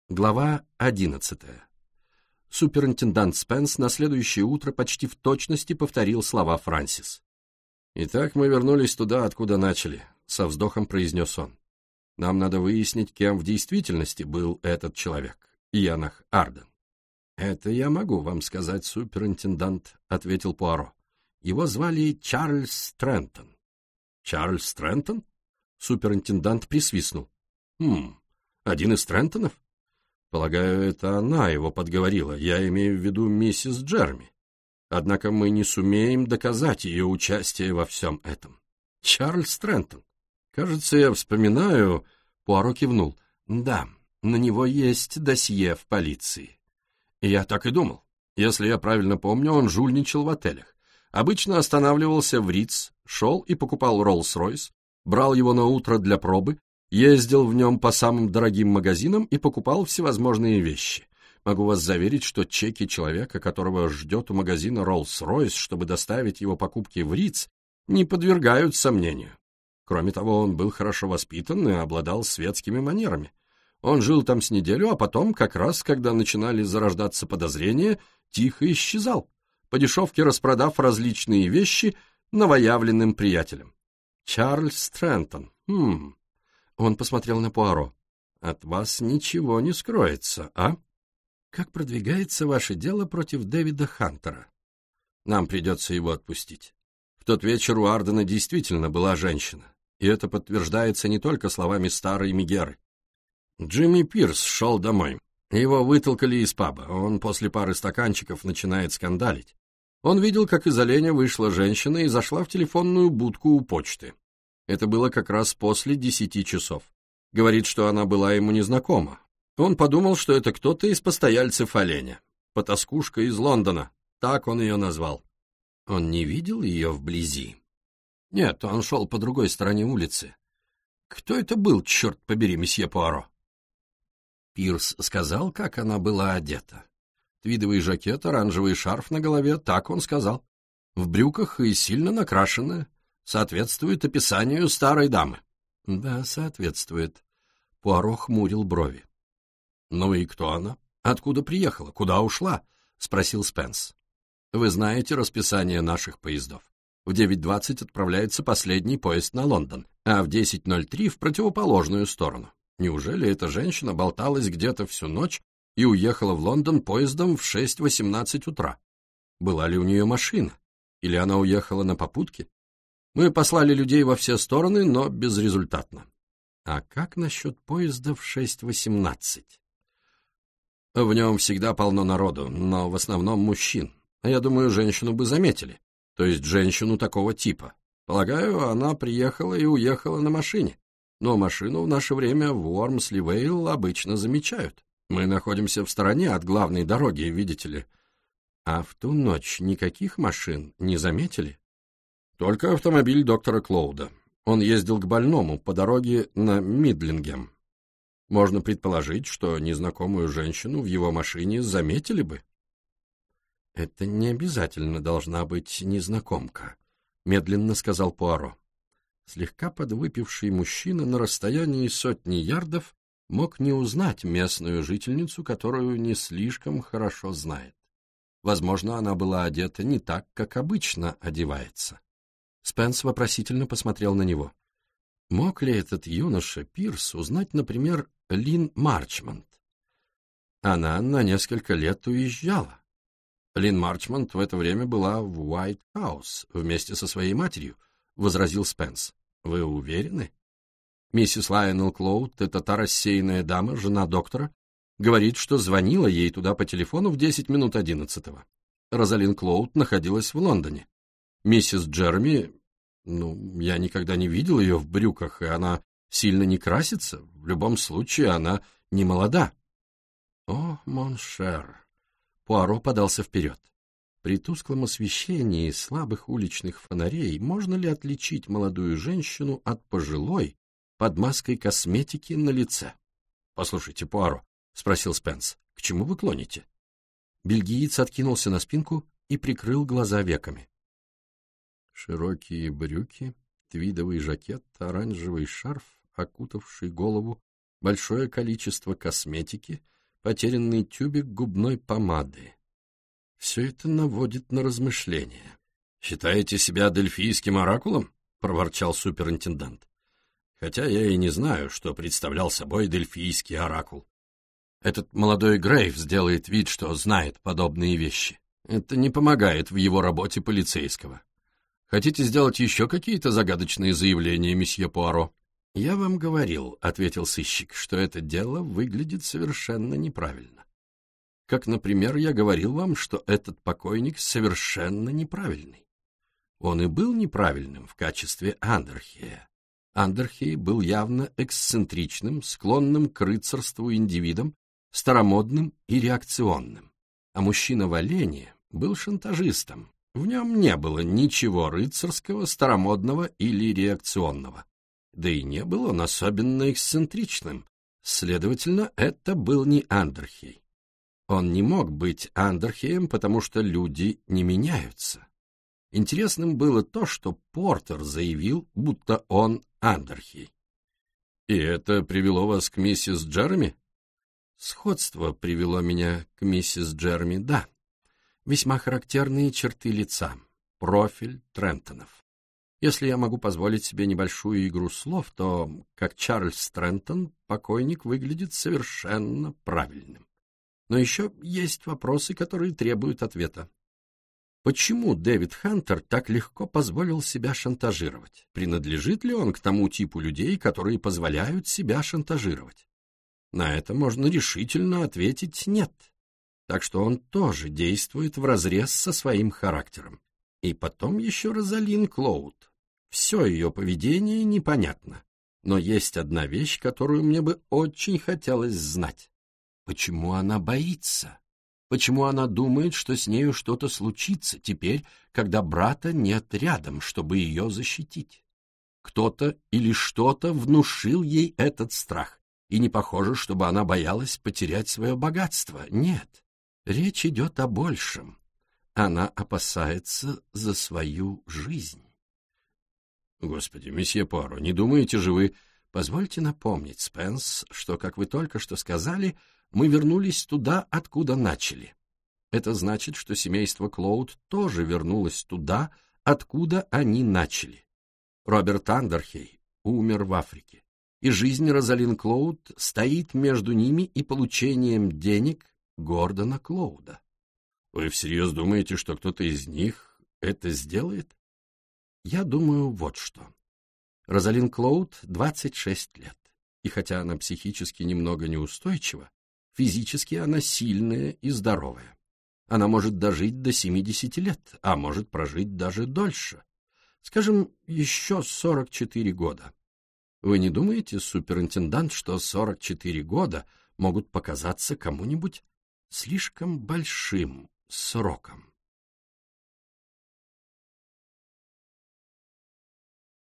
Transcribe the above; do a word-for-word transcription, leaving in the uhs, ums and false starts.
Глава одиннадцатая. Суперинтендант Спенс на следующее утро почти в точности повторил слова Франсис. «Итак, мы вернулись туда, откуда начали», — со вздохом произнес он. «Нам надо выяснить, кем в действительности был этот человек, Ианах Арден». «Это я могу вам сказать, суперинтендант», — ответил Пуаро. «Его звали Чарльз Трентон». «Чарльз Трентон?» — суперинтендант присвистнул. «Хм, один из Трентонов? Полагаю, это она его подговорила, я имею в виду миссис Джерми. Однако мы не сумеем доказать ее участие во всем этом. Чарльз Трентон. Кажется, я вспоминаю...» Пуаро кивнул. «Да, на него есть досье в полиции». «Я так и думал. Если я правильно помню, он жульничал в отелях. Обычно останавливался в Ритц, шел и покупал Роллс-Ройс, брал его на утро для пробы, ездил в нем по самым дорогим магазинам и покупал всевозможные вещи. Могу вас заверить, что чеки человека, которого ждет у магазина Роллс-Ройс, чтобы доставить его покупки в Ритц, не подвергают сомнению. Кроме того, он был хорошо воспитан и обладал светскими манерами. Он жил там с неделю, а потом, как раз когда начинали зарождаться подозрения, тихо исчезал, по дешевке распродав различные вещи новоявленным приятелям. Чарльз Трентон. Хм... Он посмотрел на Пуаро. «От вас ничего не скроется, а? Как продвигается ваше дело против Дэвида Хантера? Нам придется его отпустить. В тот вечер у Ардена действительно была женщина, и это подтверждается не только словами старой Мегеры. Джимми Пирс шел домой. Его вытолкали из паба. Он после пары стаканчиков начинает скандалить. Он видел, как из оленя вышла женщина и зашла в телефонную будку у почты. Это было как раз после десяти часов. Говорит, что она была ему незнакома. Он подумал, что это кто-то из постояльцев оленя. Потаскушка из Лондона. Так он ее назвал. Он не видел ее вблизи? Нет, он шел по другой стороне улицы. Кто это был, черт побери, месье Пуаро? Пирс сказал, как она была одета. Твидовый жакет, оранжевый шарф на голове, так он сказал. В брюках и сильно накрашенная. Соответствует описанию старой дамы. Да, соответствует. Пуаро хмурил брови. Ну и кто она? Откуда приехала? Куда ушла? Спросил Спенс. Вы знаете расписание наших поездов. В девять двадцать отправляется последний поезд на Лондон, а в десять ноль три в противоположную сторону. Неужели эта женщина болталась где-то всю ночь и уехала в Лондон поездом в шесть восемнадцать утра? Была ли у нее машина? Или она уехала на попутке? Мы послали людей во все стороны, но безрезультатно. А как насчет поезда в шесть восемнадцать? В нем всегда полно народу, но в основном мужчин. Я думаю, женщину бы заметили, то есть женщину такого типа. Полагаю, она приехала и уехала на машине. Но машину в наше время в Уормсли-Вейл обычно замечают. Мы находимся в стороне от главной дороги, видите ли. А в ту ночь никаких машин не заметили? Только автомобиль доктора Клоуда. Он ездил к больному по дороге на Мидлингем. Можно предположить, что незнакомую женщину в его машине заметили бы. «Это не обязательно должна быть незнакомка», — медленно сказал Пуаро. Слегка подвыпивший мужчина на расстоянии сотни ярдов мог не узнать местную жительницу, которую не слишком хорошо знает. Возможно, она была одета не так, как обычно одевается. Спенс вопросительно посмотрел на него. Мог ли этот юноша Пирс узнать, например, Лин Марчмонт? Она на несколько лет уезжала. Лин Марчмонт в это время была в Уайт-хаус вместе со своей матерью, — возразил Спенс. Вы уверены? Миссис Лайонел Клоуд, это та рассеянная дама, жена доктора, говорит, что звонила ей туда по телефону в десять минут одиннадцатого. Розалин Клоуд находилась в Лондоне. Миссис Джерми, ну, я никогда не видел ее в брюках, и она сильно не красится. В любом случае, она не молода. О, моншер! Пуаро подался вперед. При тусклом освещении слабых уличных фонарей можно ли отличить молодую женщину от пожилой под маской косметики на лице? — Послушайте, Пуаро, — спросил Спенс, — к чему вы клоните? Бельгиец откинулся на спинку и прикрыл глаза веками. Широкие брюки, твидовый жакет, оранжевый шарф, окутавший голову, большое количество косметики, потерянный тюбик губной помады. Все это наводит на размышления. «Считаете себя дельфийским оракулом?» — проворчал суперинтендант. «Хотя я и не знаю, что представлял собой дельфийский оракул. Этот молодой Грейв сделает вид, что знает подобные вещи. Это не помогает в его работе полицейского. Хотите сделать еще какие-то загадочные заявления, месье Пуаро?» «Я вам говорил», — ответил сыщик, — «что это дело выглядит совершенно неправильно. Как, например, я говорил вам, что этот покойник совершенно неправильный. Он и был неправильным в качестве Андерхея. Андерхей был явно эксцентричным, склонным к рыцарству индивидом, старомодным и реакционным. А мужчина в олене был шантажистом. В нем не было ничего рыцарского, старомодного или реакционного. Да и не был он особенно эксцентричным. Следовательно, это был не Андерхей. Он не мог быть Андерхеем, потому что люди не меняются. Интересным было то, что Портер заявил, будто он Андерхей. «И это привело вас к миссис Джереми?» «Сходство привело меня к миссис Джереми, да. Весьма характерные черты лица, профиль Трентонов. Если я могу позволить себе небольшую игру слов, то, как Чарльз Трентон, покойник выглядит совершенно правильным. Но еще есть вопросы, которые требуют ответа. Почему Дэвид Хантер так легко позволил себя шантажировать? Принадлежит ли он к тому типу людей, которые позволяют себя шантажировать? На это можно решительно ответить «нет». Так что он тоже действует вразрез со своим характером. И потом еще Розалин Клоуд. Все ее поведение непонятно. Но есть одна вещь, которую мне бы очень хотелось знать. Почему она боится? Почему она думает, что с нею что-то случится теперь, когда брата нет рядом, чтобы ее защитить? Кто-то или что-то внушил ей этот страх. И не похоже, чтобы она боялась потерять свое богатство. Нет, речь идет о большем. Она опасается за свою жизнь. Господи, месье Пуаро, не думаете же вы... Позвольте напомнить, Спенс, что, как вы только что сказали, мы вернулись туда, откуда начали. Это значит, что семейство Клоуд тоже вернулось туда, откуда они начали. Роберт Андерхей умер в Африке, и жизнь Розалин Клоуд стоит между ними и получением денег Гордона Клоуда. Вы всерьез думаете, что кто-то из них это сделает? Я думаю вот что. Розалин Клоуд двадцать шесть лет, и хотя она психически немного неустойчива, физически она сильная и здоровая. Она может дожить до семидесяти лет, а может прожить даже дольше. Скажем, еще сорок четыре года. Вы не думаете, суперинтендант, что сорок четыре года могут показаться кому-нибудь слишком большим сроком?